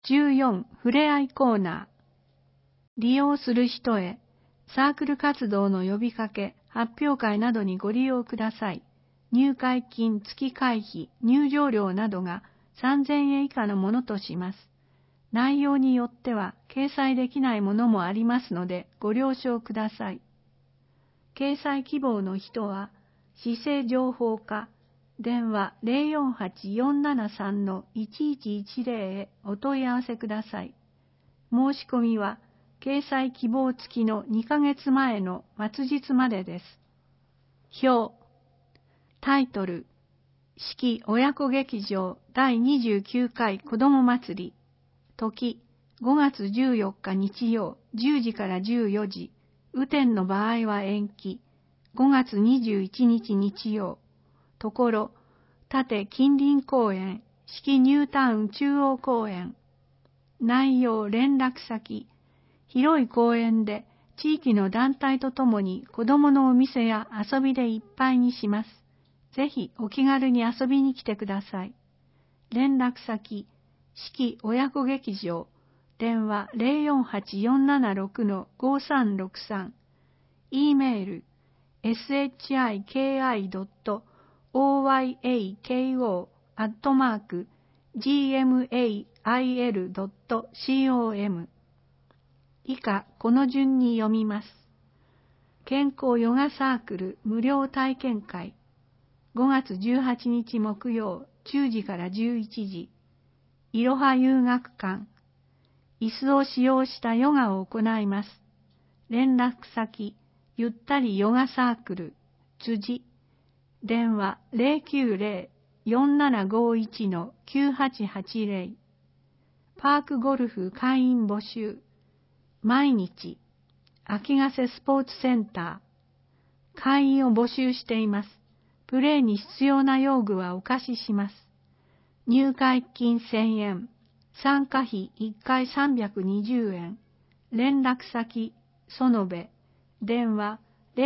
14ふれあいコーナー。利用する人へサークル活動の呼びかけ、発表会などにご利用ください。入会金、月会費、入場料などが3000円以下のものとします。内容によっては掲載できないものもありますのでご了承ください。掲載希望の人は、市政情報課、電話 048-473-1110 へお問い合わせください。申し込みは、掲載希望付きの2ヶ月前の末日までです。表、タイトル、四季親子劇場第29回子ども祭り、時、5月14日日曜10時から14時、雨天の場合は延期、5月21日日曜、ところ、立近隣公園、四季ニュータウン中央公園、内容連絡先、広い公園で地域の団体とともに子どものお店や遊びでいっぱいにします。ぜひお気軽に遊びに来てください。連絡先、四季親子劇場、電話 048-476-5363、E メール、shiki.koi.gmail.com。以下、この順に読みます。健康ヨガサークル無料体験会。5月18日木曜10時から11時。いろは遊学館。椅子を使用したヨガを行います。連絡先、ゆったりヨガサークル、辻。電話 090-4751-9880。パークゴルフ会員募集。毎日、秋ヶ瀬スポーツセンター。会員を募集しています。プレーに必要な用具はお貸しします。入会金1000円。参加費1回320円。連絡先、園部。電話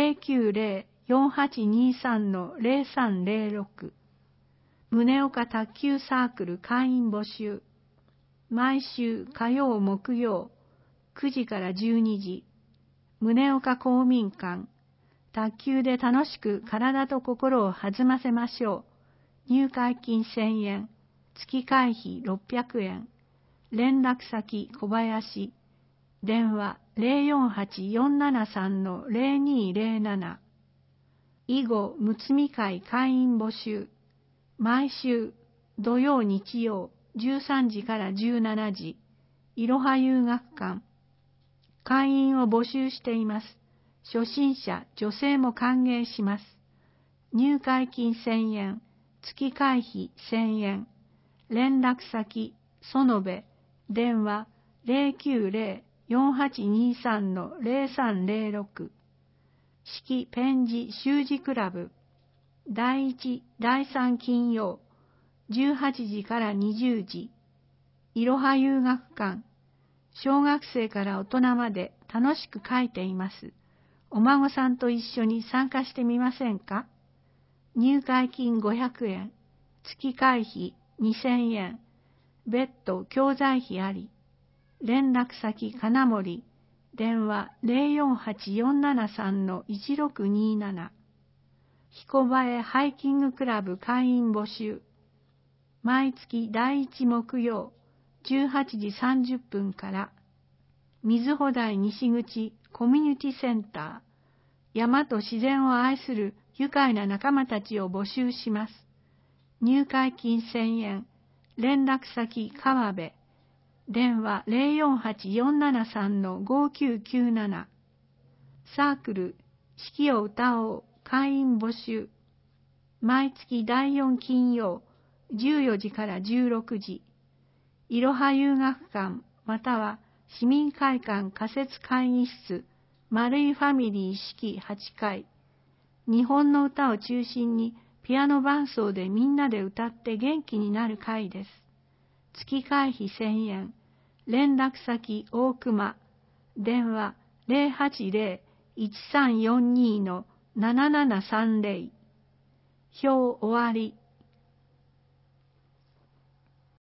090-4823-0306。宗岡卓球サークル会員募集。毎週火曜木曜9時から12時。宗岡公民館。卓球で楽しく体と心を弾ませましょう。入会金1000円。月会費600円。連絡先小林。電話 048-473-0207。囲碁むつみ会会員募集。毎週土曜日曜13時から17時。いろは遊学館。会員を募集しています。初心者、女性も歓迎します。入会金1000円。月会費1000円。連絡先、園部。電話 090-4823-0306。四季ペンジ習字クラブ。第1、第3金曜、18時から20時。いろは遊学館。小学生から大人まで楽しく書いています。お孫さんと一緒に参加してみませんか？入会金500円。月会費2000円。別途教材費あり。連絡先金森。電話 048-473-1627。彦映えハイキングクラブ会員募集。毎月第1木曜18時30分から。水穂台西口コミュニティセンター。山と自然を愛する愉快な仲間たちを募集します。入会金1000円。連絡先川辺。電話 048-473-5997。サークル四季を歌おう会員募集。毎月第4金曜14時から16時。いろは遊学館または市民会館仮設会議室丸いファミリー式8階。日本の歌を中心にピアノ伴奏でみんなで歌って元気になる会です。月会費1000円。連絡先大熊。電話 080-1342-7730。表終わり。